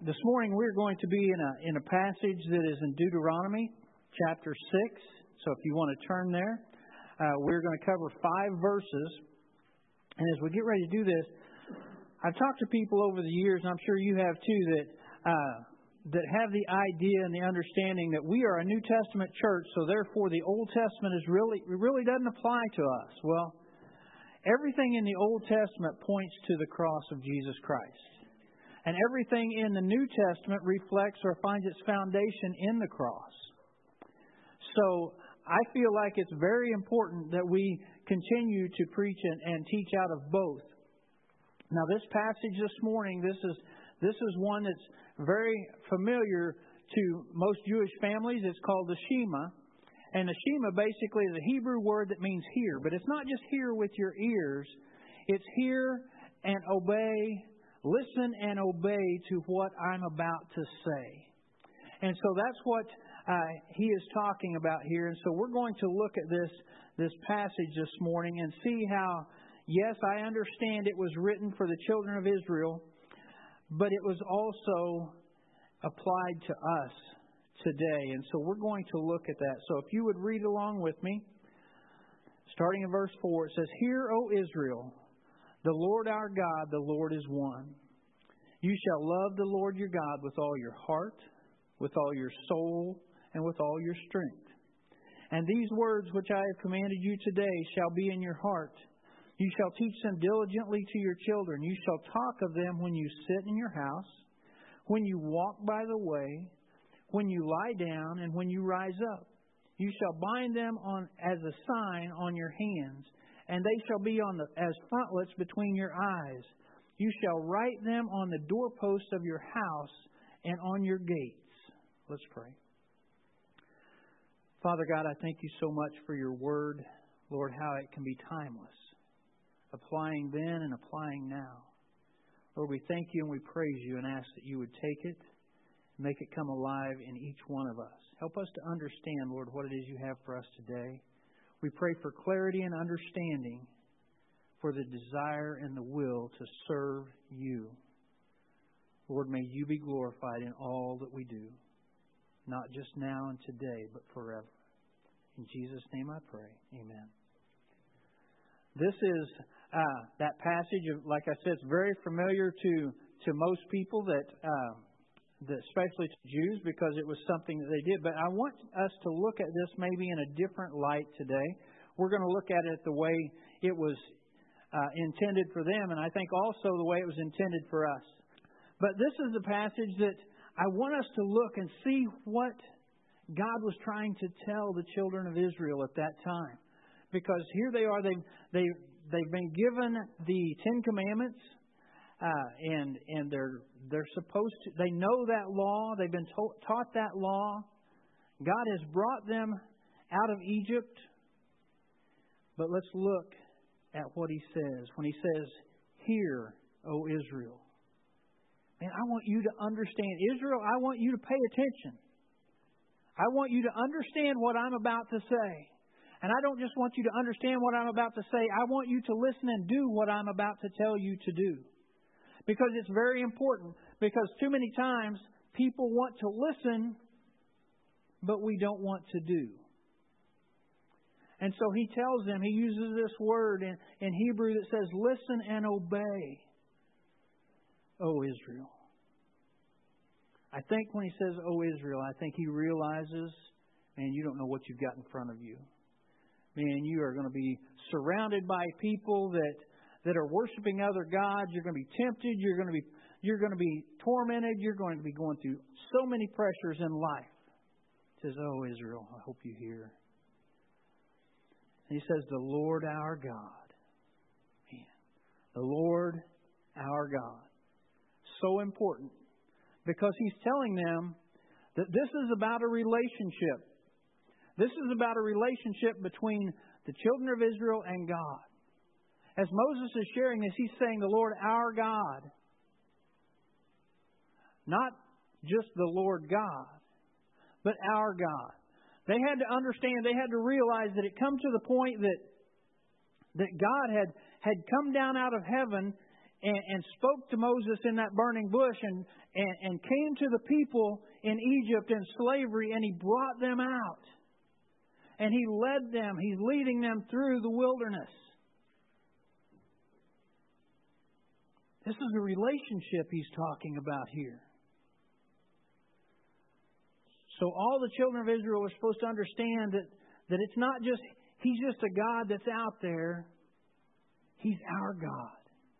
This morning we're going to be in a passage that is in Deuteronomy chapter 6. So if you want to turn there, we're going to cover 5 verses. And as we get ready to do this, I've talked to people over the years, and I'm sure you have too, that have the idea and the understanding that we are a New Testament church, so therefore the Old Testament really doesn't apply to us. Well, everything in the Old Testament points to the cross of Jesus Christ. And everything in the New Testament reflects or finds its foundation in the cross. So I feel like it's very important that we continue to preach and teach out of both. Now, this passage this morning, this is one that's very familiar to most Jewish families. It's called the Shema. And the Shema basically is a Hebrew word that means hear. But it's not just hear with your ears. It's hear and obey. Listen and obey to what I'm about to say. And so that's what he is talking about here. And so we're going to look at this passage this morning and see how, yes, I understand it was written for the children of Israel, but it was also applied to us today. And so we're going to look at that. So if you would read along with me, starting in verse 4, it says, "Hear, O Israel, the Lord our God, the Lord is one. You shall love the Lord your God with all your heart, with all your soul, and with all your strength. And these words which I have commanded you today shall be in your heart. You shall teach them diligently to your children. You shall talk of them when you sit in your house, when you walk by the way, when you lie down, and when you rise up. You shall bind them as a sign on your hands, and they shall be as frontlets between your eyes. You shall write them on the doorposts of your house and on your gates." Let's pray. Father God, I thank you so much for your word. Lord, how it can be timeless, applying then and applying now. Lord, we thank you and we praise you and ask that you would take it, make it come alive in each one of us. Help us to understand, Lord, what it is you have for us today. We pray for clarity and understanding, for the desire and the will to serve you. Lord, may you be glorified in all that we do, not just now and today, but forever. In Jesus' name I pray. Amen. This is that passage, like I said, it's very familiar to most people that especially to Jews, because it was something that they did. But I want us to look at this maybe in a different light today. We're going to look at it the way it was intended for them, and I think also the way it was intended for us. But this is a passage that I want us to look and see what God was trying to tell the children of Israel at that time. Because here they are, they've been given the 10 Commandments, and they're supposed to, they know that law, they've been taught that law. God has brought them out of Egypt. But let's look at what He says. When He says, "Hear, O Israel." Man, I want you to understand. Israel, I want you to pay attention. I want you to understand what I'm about to say. And I don't just want you to understand what I'm about to say. I want you to listen and do what I'm about to tell you to do. Because it's very important. Because too many times people want to listen, but we don't want to do. And so He tells them, He uses this word in Hebrew that says, "Listen and obey, O Israel." I think when He says, "O Israel," I think He realizes, man, you don't know what you've got in front of you. Man, you are going to be surrounded by people that are worshiping other gods. You're going to be tempted. You're going to be tormented. You're going to be going through so many pressures in life. He says, "Oh, Israel, I hope you hear." And He says, "The Lord our God." Man, the Lord our God. So important. Because He's telling them that this is about a relationship. This is about a relationship between the children of Israel and God. As Moses is sharing this, he's saying the Lord our God. Not just the Lord God, but our God. They had to understand, they had to realize that it come to the point that God had come down out of heaven and spoke to Moses in that burning bush and came to the people in Egypt in slavery, and He brought them out. And He led them. He's leading them through the wilderness. This is a relationship He's talking about here. So all the children of Israel are supposed to understand that it's not just, He's just a God that's out there. He's our God.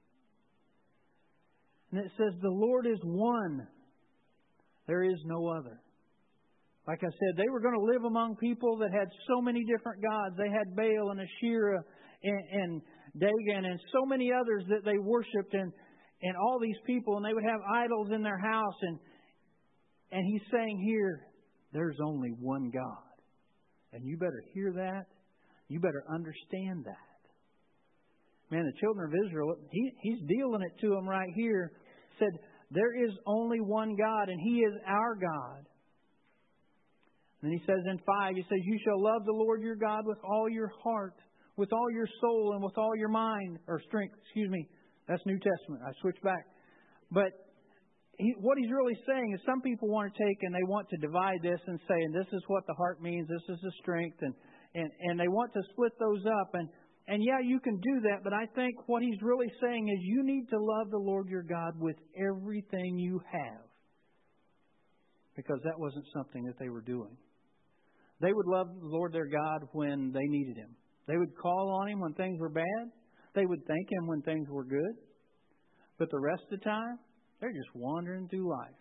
And it says, the Lord is one. There is no other. Like I said, they were going to live among people that had so many different gods. They had Baal and Asherah and Dagon and so many others that they worshipped, and all these people, and they would have idols in their house. And He's saying here, there's only one God. And you better hear that. You better understand that. Man, the children of Israel, He's dealing it to them right here. Said, there is only one God, and He is our God. And He says in 5, He says, you shall love the Lord your God with all your heart, with all your soul, and with all your mind, or strength. Excuse me, that's New Testament. I switched back. But what He's really saying is some people want to take and they want to divide this and say, and this is what the heart means, this is the strength, and they want to split those up. And yeah, you can do that, but I think what He's really saying is you need to love the Lord your God with everything you have. Because that wasn't something that they were doing. They would love the Lord their God when they needed Him. They would call on Him when things were bad. They would thank Him when things were good. But the rest of the time, they're just wandering through life.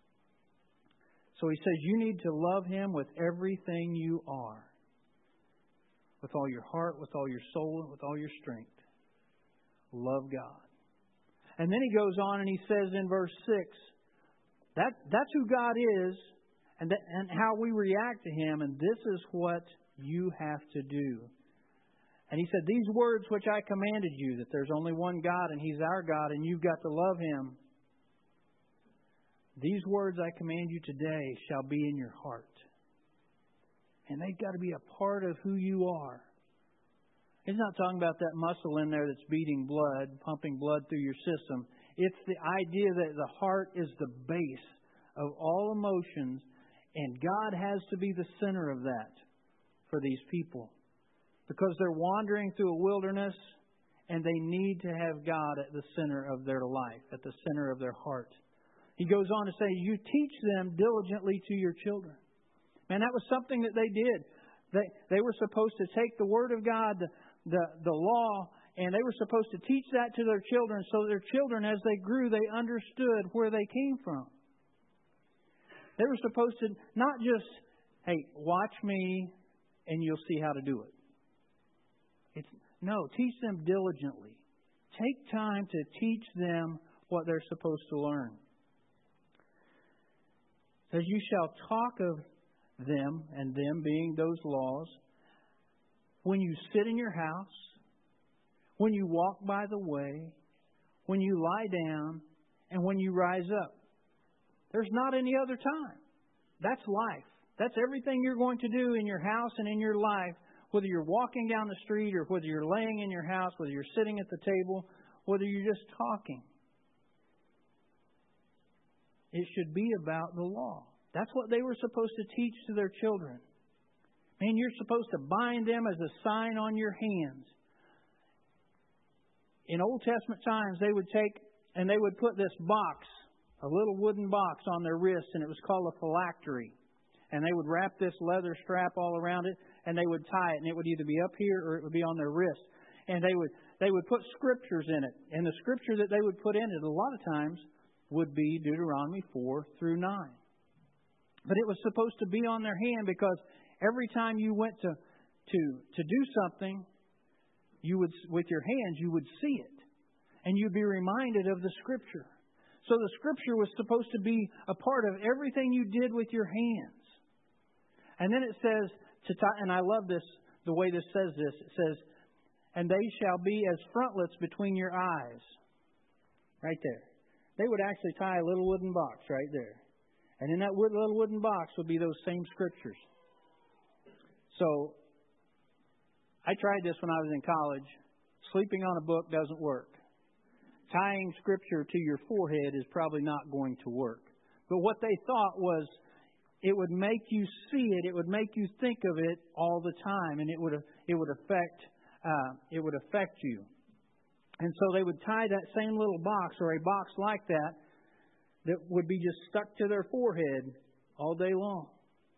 So He says you need to love Him with everything you are. With all your heart, with all your soul, and with all your strength. Love God. And then He goes on and He says in verse 6, that's who God is and how we react to Him, and this is what you have to do. And He said, these words which I commanded you, that there's only one God and He's our God and you've got to love Him. These words I command you today shall be in your heart. And they've got to be a part of who you are. It's not talking about that muscle in there that's beating blood, pumping blood through your system. It's the idea that the heart is the base of all emotions, and God has to be the center of that for these people. Because they're wandering through a wilderness, and they need to have God at the center of their life, at the center of their heart. He goes on to say, you teach them diligently to your children. Man, that was something that they did. They were supposed to take the Word of God, the law, and they were supposed to teach that to their children so their children, as they grew, they understood where they came from. They were supposed to not just, hey, watch me and you'll see how to do it. No, teach them diligently. Take time to teach them what they're supposed to learn. It says, you shall talk of them, and them being those laws, when you sit in your house, when you walk by the way, when you lie down, and when you rise up. There's not any other time. That's life. That's everything you're going to do in your house and in your life, whether you're walking down the street or whether you're laying in your house, whether you're sitting at the table, whether you're just talking. It should be about the law. That's what they were supposed to teach to their children. Man, you're supposed to bind them as a sign on your hands. In Old Testament times, they would take and they would put this box, a little wooden box on their wrist, and it was called a phylactery. And they would wrap this leather strap all around it, and they would tie it, and it would either be up here or it would be on their wrist. And they would put scriptures in it. And the scripture that they would put in it a lot of times would be Deuteronomy 4 through 9. But it was supposed to be on their hand because every time you went to do something, you would, with your hands, you would see it. And you'd be reminded of the Scripture. So the Scripture was supposed to be a part of everything you did with your hands. And then it says, and I love this, the way this says this. It says, and they shall be as frontlets between your eyes. Right there. They would actually tie a little wooden box right there. And in that little wooden box would be those same scriptures. So, I tried this when I was in college. Sleeping on a book doesn't work. tying Scripture to your forehead is probably not going to work. But what they thought was it would make you see it, it would make you think of it all the time, and it would affect you. And so they would tie that same little box or a box like that would be just stuck to their forehead all day long.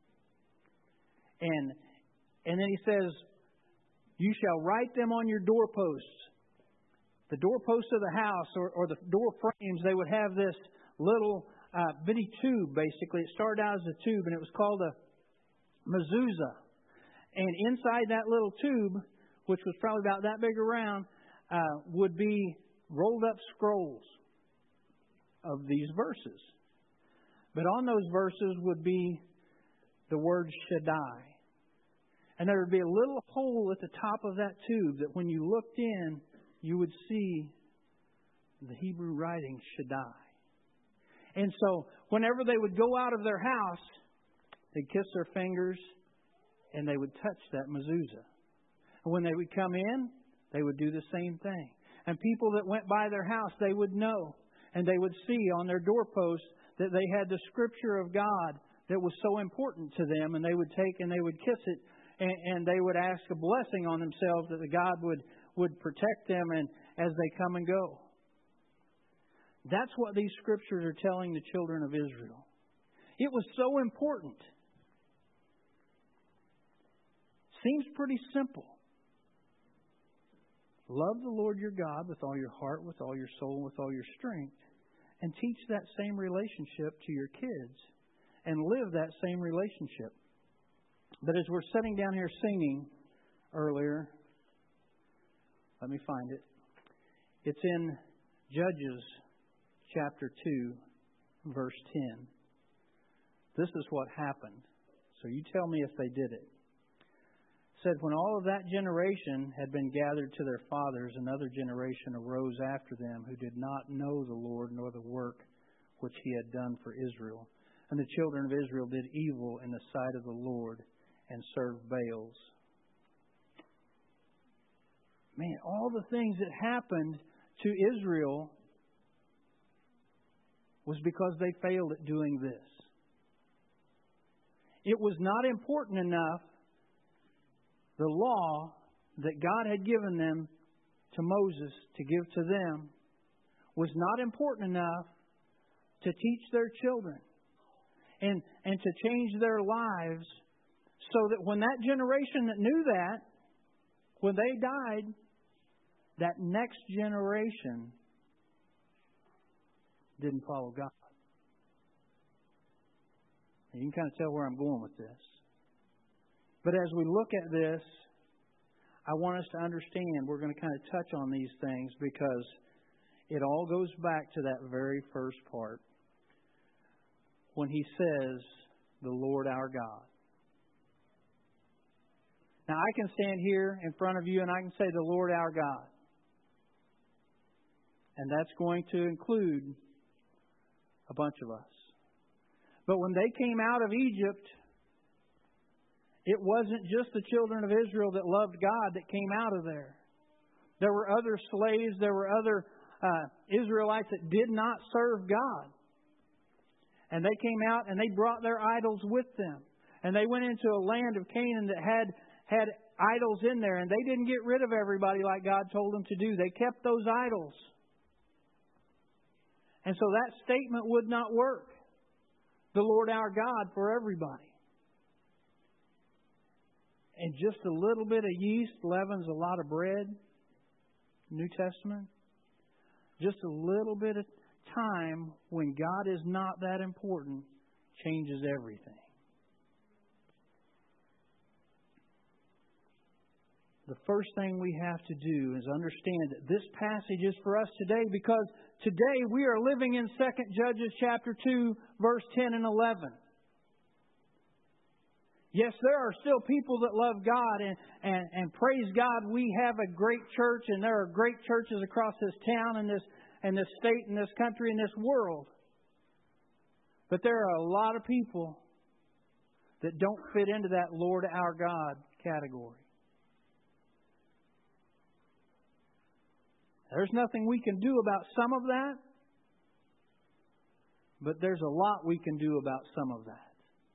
And then he says, you shall write them on your doorposts. The doorposts of the house or the door frames, they would have this little bitty tube, basically. It started out as a tube, and it was called a mezuzah. And inside that little tube, which was probably about that big around, would be rolled up scrolls of these verses. But on those verses would be the word Shaddai. And there would be a little hole at the top of that tube that when you looked in, you would see the Hebrew writing Shaddai. And so whenever they would go out of their house, they'd kiss their fingers and they would touch that mezuzah. And when they would come in, they would do the same thing. And people that went by their house, they would know. And they would see on their doorposts that they had the Scripture of God that was so important to them. And they would take and they would kiss it. And they would ask a blessing on themselves that the God would protect them and as they come and go. That's what these Scriptures are telling the children of Israel. It was so important. Seems pretty simple. Love the Lord your God with all your heart, with all your soul, with all your strength. And teach that same relationship to your kids. And live that same relationship. But as we're sitting down here singing earlier, let me find it. It's in Judges chapter 2, verse 10. This is what happened. So you tell me if they did it. It said, when all of that generation had been gathered to their fathers, another generation arose after them who did not know the Lord nor the work which He had done for Israel. And the children of Israel did evil in the sight of the Lord and served Baals. Man, all the things that happened to Israel was because they failed at doing this. It was not important enough, the law that God had given them to Moses to give to them was not important enough to teach their children and to change their lives so that when that generation that knew that, when they died, that next generation didn't follow God. And you can kind of tell where I'm going with this. But as we look at this, I want us to understand we're going to kind of touch on these things because it all goes back to that very first part when He says, the Lord our God. Now, I can stand here in front of you and I can say, the Lord our God. And that's going to include a bunch of us. But when they came out of Egypt, it wasn't just the children of Israel that loved God that came out of there. There were other slaves, there were other Israelites that did not serve God. And they came out and they brought their idols with them. And they went into a land of Canaan that had idols in there. And they didn't get rid of everybody like God told them to do. They kept those idols. And so that statement would not work. The Lord our God for everybody. And just a little bit of yeast leavens a lot of bread. New Testament. Just a little bit of time when God is not that important changes everything. The first thing we have to do is understand that this passage is for us today because today we are living in 2 Judges chapter 2, verse 10 and 11. Yes, there are still people that love God and praise God. We have a great church and there are great churches across this town and this state and this country and this world. But there are a lot of people that don't fit into that Lord our God category. There's nothing we can do about some of that, but there's a lot we can do about some of that.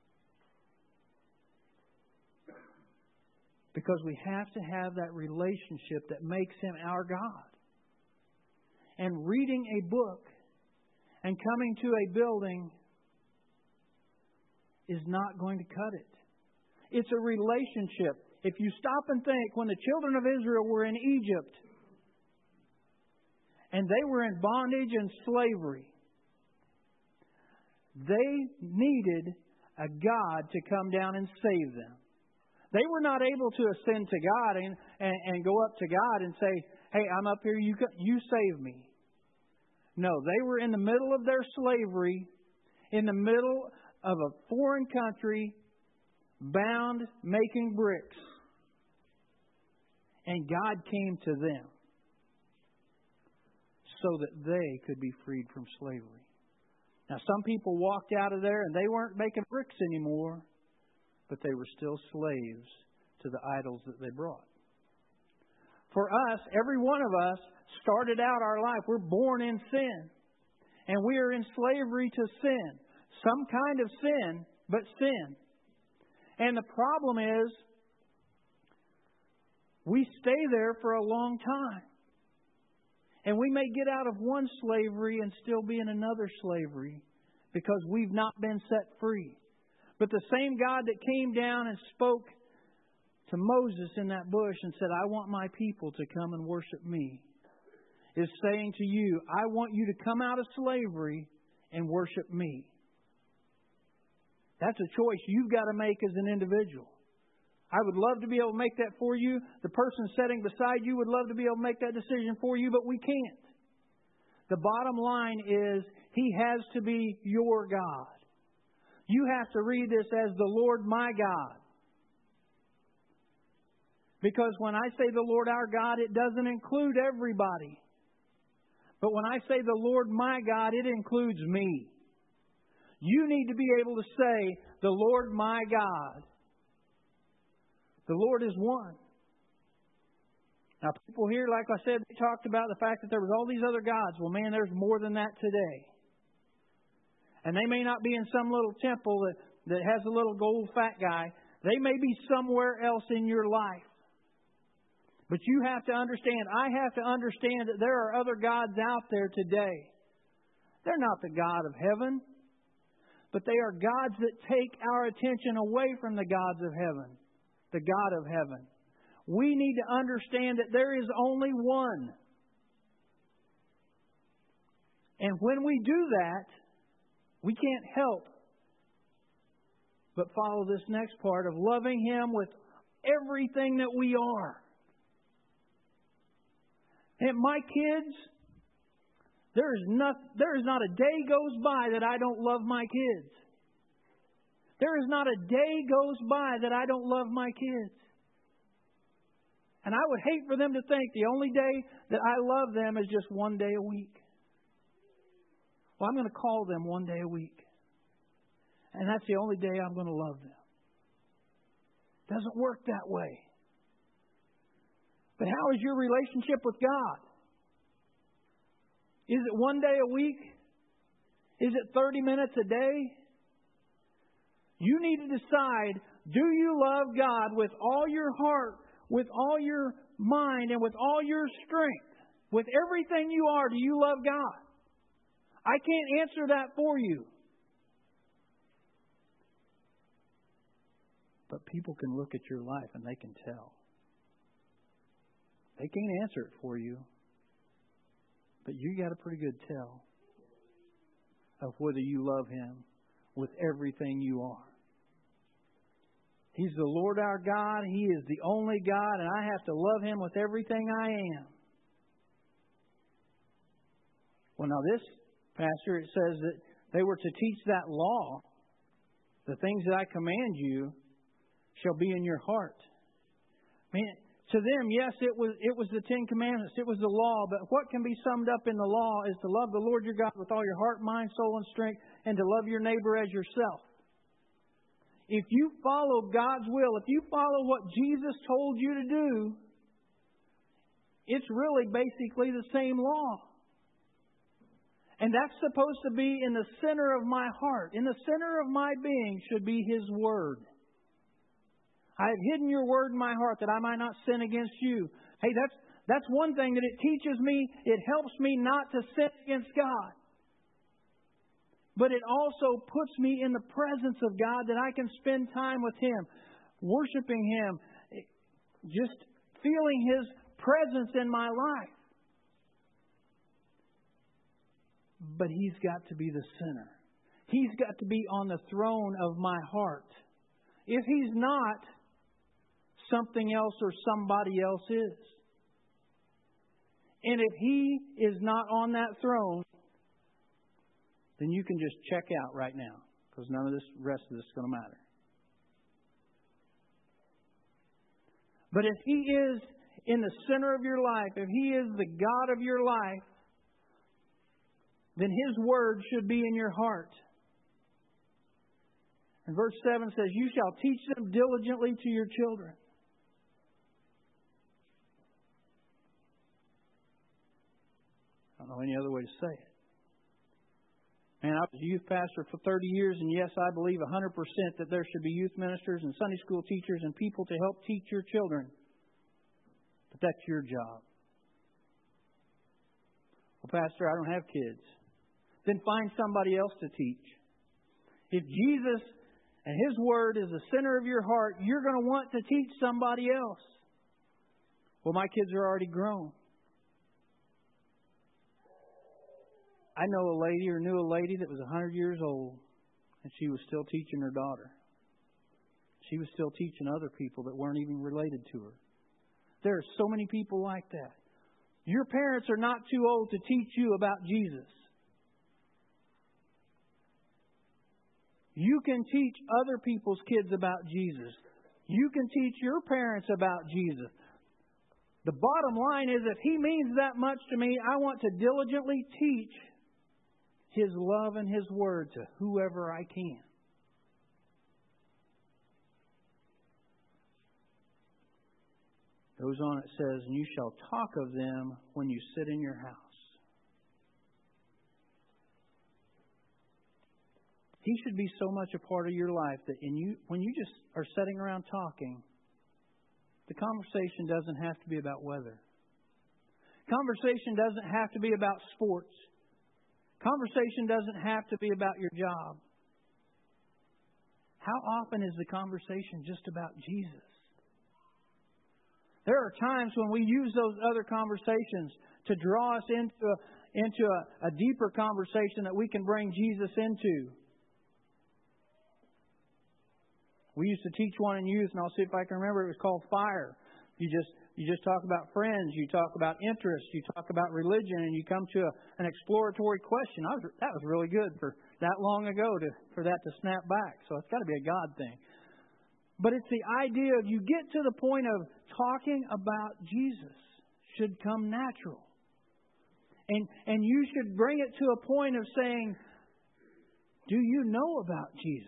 Because we have to have that relationship that makes Him our God. And reading a book and coming to a building is not going to cut it. It's a relationship. If you stop and think, when the children of Israel were in Egypt and they were in bondage and slavery, they needed a God to come down and save them. They were not able to ascend to God and go up to God and say, hey, I'm up here, you save me. No, they were in the middle of their slavery, in the middle of a foreign country, bound, making bricks. And God came to them so that they could be freed from slavery. Now, some people walked out of there and they weren't making bricks anymore, but they were still slaves to the idols that they brought. For us, every one of us started out our life. We're born in sin. And we are in slavery to sin. Some kind of sin, but sin. And the problem is, we stay there for a long time. And we may get out of one slavery and still be in another slavery because we've not been set free. But the same God that came down and spoke to Moses in that bush and said, I want my people to come and worship me, is saying to you, I want you to come out of slavery and worship me. That's a choice you've got to make as an individual. I would love to be able to make that for you. The person sitting beside you would love to be able to make that decision for you, but we can't. The bottom line is, He has to be your God. You have to read this as the Lord my God. Because when I say the Lord our God, it doesn't include everybody. But when I say the Lord my God, it includes me. You need to be able to say, the Lord my God. The Lord is one. Now, people here, like I said, they talked about the fact that there was all these other gods. Well, man, there's more than that today. And they may not be in some little temple that has a little gold fat guy. They may be somewhere else in your life. But you have to understand, I have to understand that there are other gods out there today. They're not the God of heaven, but they are gods that take our attention away from the gods of heaven, the God of heaven. We need to understand that there is only one. And when we do that, we can't help but follow this next part of loving Him with everything that we are. And my kids, there is not a day goes by that I don't love my kids. There is not a day goes by that I don't love my kids. And I would hate for them to think the only day that I love them is just one day a week. Well, I'm going to call them one day a week. And that's the only day I'm going to love them. It doesn't work that way. But how is your relationship with God? Is it one day a week? Is it 30 minutes a day? You need to decide, do you love God with all your heart, with all your mind, and with all your strength? With everything you are, do you love God? I can't answer that for you. But people can look at your life and they can tell. They can't answer it for you. But you got a pretty good tell of whether you love Him with everything you are. He's the Lord our God. He is the only God, and I have to love Him with everything I am. Well, now this pastor, it says that they were to teach that law. The things that I command you shall be in your heart. I mean, to them, yes, it was the Ten Commandments. It was the law. But what can be summed up in the law is to love the Lord your God with all your heart, mind, soul, and strength, and to love your neighbor as yourself. If you follow God's will, if you follow what Jesus told you to do, It's really basically the same law. And that's supposed to be in the center of my heart. In the center of my being should be His Word. I have hidden your Word in my heart that I might not sin against you. Hey, that's one thing that it teaches me. It helps me not to sin against God. But it also puts me in the presence of God that I can spend time with Him, worshiping Him, just feeling His presence in my life. But He's got to be the center. He's got to be on the throne of my heart. If He's not, something else or somebody else is. And if He is not on that throne, then you can just check out right now, because none of this rest of this is going to matter. But if He is in the center of your life, if He is the God of your life, then His Word should be in your heart. And verse 7 says, you shall teach them diligently to your children. I don't know any other way to say it. Man, I was a youth pastor for 30 years, and yes, I believe 100% that there should be youth ministers and Sunday school teachers and people to help teach your children. But that's your job. Well, Pastor, I don't have kids. Then find somebody else to teach. If Jesus and His Word is the center of your heart, you're going to want to teach somebody else. Well, my kids are already grown. I know a lady or knew a lady that was 100 years old, and she was still teaching her daughter. She was still teaching other people that weren't even related to her. There are so many people like that. Your parents are not too old to teach you about Jesus. You can teach other people's kids about Jesus. You can teach your parents about Jesus. The bottom line is, if He means that much to me, I want to diligently teach His love and His Word to whoever I can. Goes on, it says, and you shall talk of them when you sit in your house. He should be so much a part of your life that when you just are sitting around talking, the conversation doesn't have to be about weather. Conversation doesn't have to be about sports. Conversation doesn't have to be about your job. How often is the conversation just about Jesus? There are times when we use those other conversations to draw us into a deeper conversation that we can bring Jesus into. We used to teach one in youth, and I'll see if I can remember. It was called Fire. You just talk about friends, you talk about interests, you talk about religion, and you come to an exploratory question. That was really good for that long ago for that to snap back. So it's got to be a God thing. But it's the idea of you get to the point of talking about Jesus should come natural. And you should bring it to a point of saying, do you know about Jesus?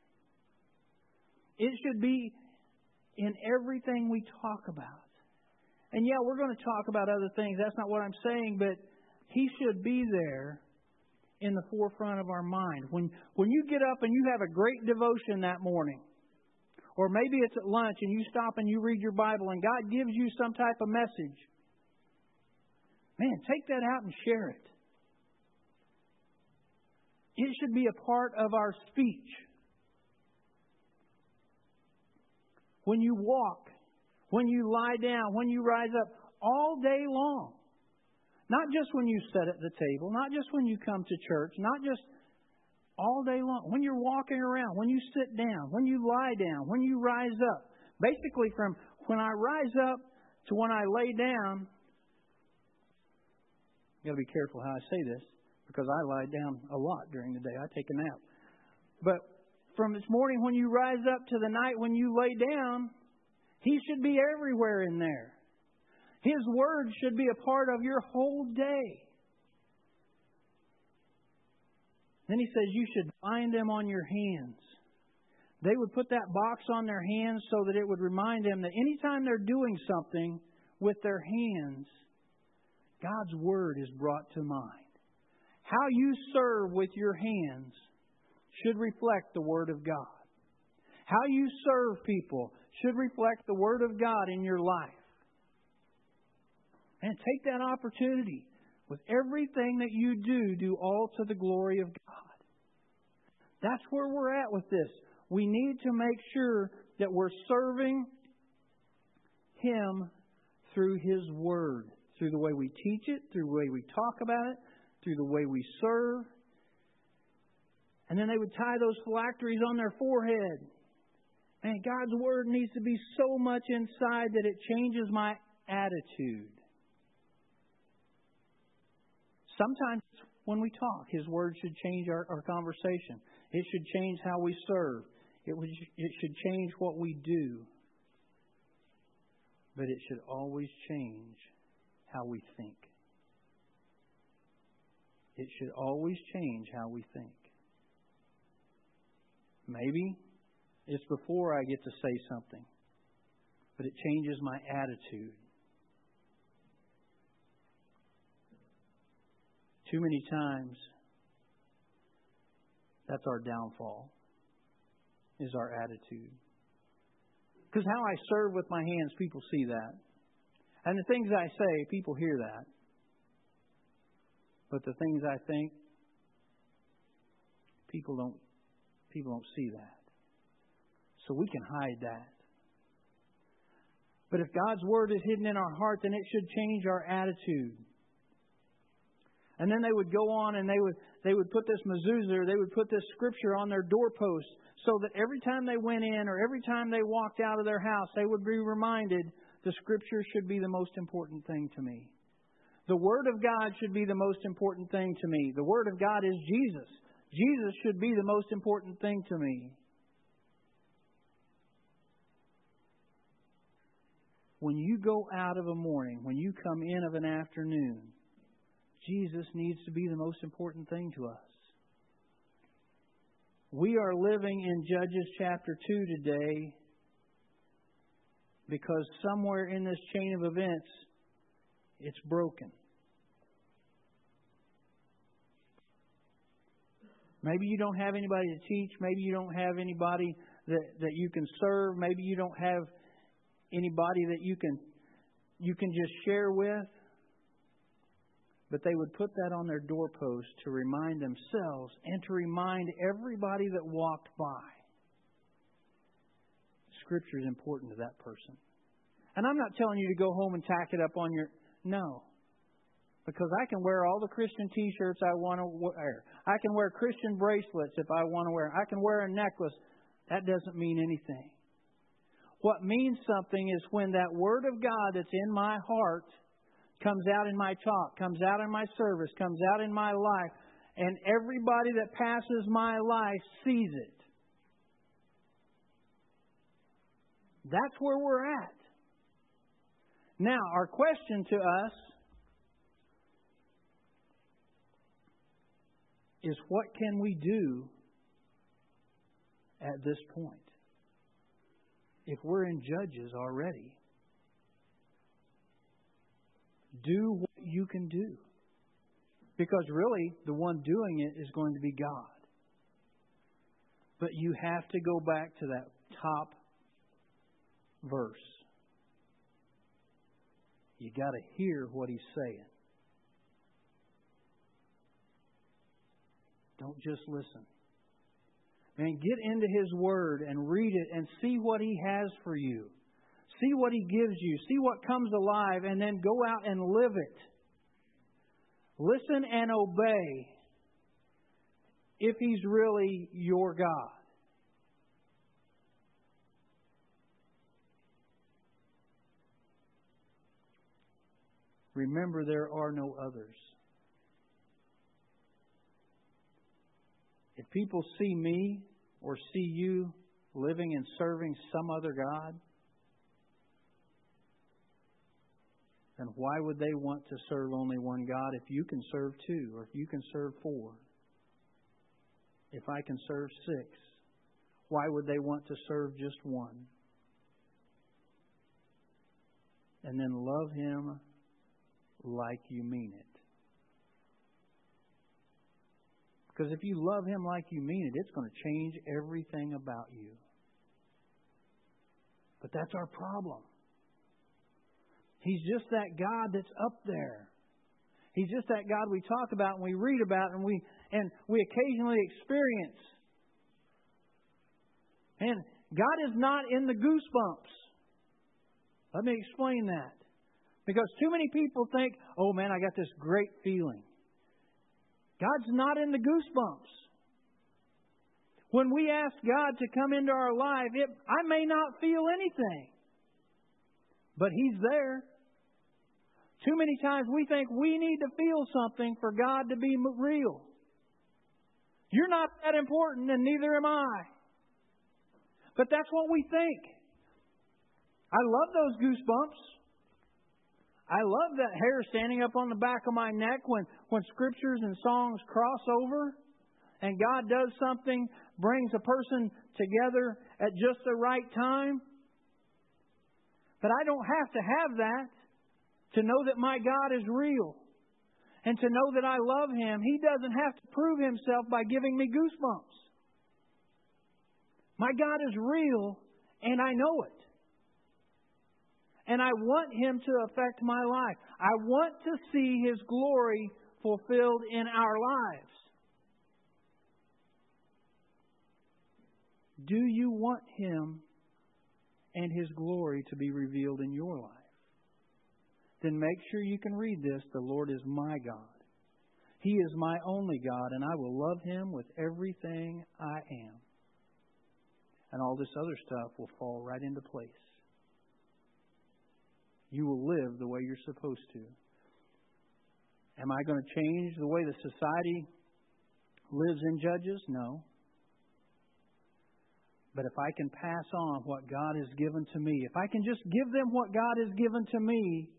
It should be in everything we talk about. And yeah, we're going to talk about other things. That's not what I'm saying, but He should be there in the forefront of our mind. When you get up and you have a great devotion that morning, or maybe it's at lunch and you stop and you read your Bible and God gives you some type of message, man, take that out and share it. It should be a part of our speech. When you walk, when you lie down, when you rise up, all day long. Not just when you sit at the table, not just when you come to church, not just all day long. When you're walking around, when you sit down, when you lie down, when you rise up. Basically from when I rise up to when I lay down, I've got to be careful how I say this, because I lie down a lot during the day. I take a nap. But from this morning when you rise up to the night when you lay down, He should be everywhere in there. His Word should be a part of your whole day. Then He says you should bind them on your hands. They would put that box on their hands so that it would remind them that anytime they're doing something, with their hands, God's Word is brought to mind. How you serve with your hands should reflect the Word of God. How you serve people should reflect the Word of God in your life. And take that opportunity. With everything that you do all to the glory of God. That's where we're at with this. We need to make sure that we're serving Him through His Word. Through the way we teach it, through the way we talk about it, through the way we serve. And then they would tie those phylacteries on their forehead. And God's Word needs to be so much inside that it changes my attitude. Sometimes when we talk, His Word should change our conversation. It should change how we serve. It should change what we do. But it should always change how we think. It should always change how we think. Maybe it's before I get to say something, but it changes my attitude. Too many times, that's our downfall, is our attitude. Because how I serve with my hands, people see that. And the things I say, people hear that. But the things I think, people don't see that. So we can hide that. But if God's Word is hidden in our heart, then it should change our attitude. And then they would go on and they would put this mezuzah, they would put this scripture on their doorpost so that every time they went in or every time they walked out of their house, they would be reminded the Scripture should be the most important thing to me. The Word of God should be the most important thing to me. The Word of God is Jesus. Jesus should be the most important thing to me. When you go out of a morning, when you come in of an afternoon, Jesus needs to be the most important thing to us. We are living in Judges chapter 2 today because somewhere in this chain of events, it's broken. Maybe you don't have anybody to teach. Maybe you don't have anybody that you can serve. Maybe you don't have anybody that you can just share with. But they would put that on their doorpost to remind themselves and to remind everybody that walked by. Scripture is important to that person. And I'm not telling you to go home and tack it up on your... No. Because I can wear all the Christian T-shirts I want to wear. I can wear Christian bracelets if I want to wear. I can wear a necklace. That doesn't mean anything. What means something is when that Word of God that's in my heart comes out in my talk, comes out in my service, comes out in my life, and everybody that passes my life sees it. That's where we're at. Now, our question to us is, what can we do at this point? If we're in Judges already, do what you can do. Because really, the one doing it is going to be God. But you have to go back to that top verse. You got to hear what He's saying. Don't just listen. Man, get into His Word and read it and see what He has for you. See what He gives you. See what comes alive, and then go out and live it. Listen and obey if He's really your God. Remember, there are no others. If people see me or see you living and serving some other God, then why would they want to serve only one God if you can serve two, or if you can serve four? If I can serve six, why would they want to serve just one? And then love Him like you mean it. Because if you love Him like you mean it, it's going to change everything about you. But that's our problem. He's just that God that's up there. He's just that God we talk about and we read about and we occasionally experience. And God is not in the goosebumps. Let me explain that. Because too many people think, oh man, I got this great feeling. God's not in the goosebumps. When we ask God to come into our life, I may not feel anything. But He's there. Too many times we think we need to feel something for God to be real. You're not that important and neither am I. But that's what we think. I love those goosebumps. I love that hair standing up on the back of my neck when scriptures and songs cross over and God does something, brings a person together at just the right time. But I don't have to have that to know that my God is real and to know that I love Him. He doesn't have to prove Himself by giving me goosebumps. My God is real and I know it. And I want Him to affect my life. I want to see His glory fulfilled in our lives. Do you want Him and His glory to be revealed in your life? Then make sure you can read this. The Lord is my God. He is my only God, and I will love Him with everything I am. And all this other stuff will fall right into place. You will live the way you're supposed to. Am I going to change the way the society lives and judges? No. But if I can pass on what God has given to me, if I can just give them what God has given to me,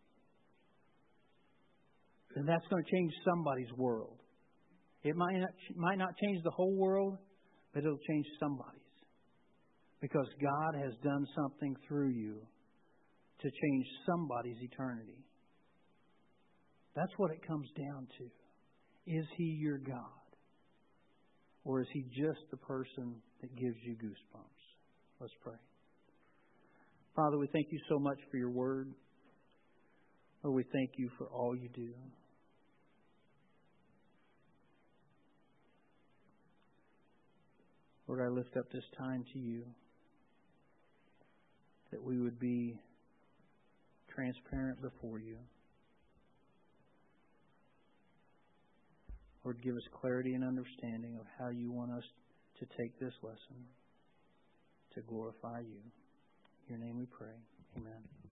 then that's going to change somebody's world. It might not change the whole world, but it'll change somebody's. Because God has done something through you to change somebody's eternity. That's what it comes down to. Is He your God? Or is He just the person that gives you goosebumps? Let's pray. Father, we thank You so much for Your word. Lord, we thank You for all You do. Lord, I lift up this time to You, that we would be transparent before You. Lord, give us clarity and understanding of how You want us to take this lesson to glorify You. In Your name we pray. Amen.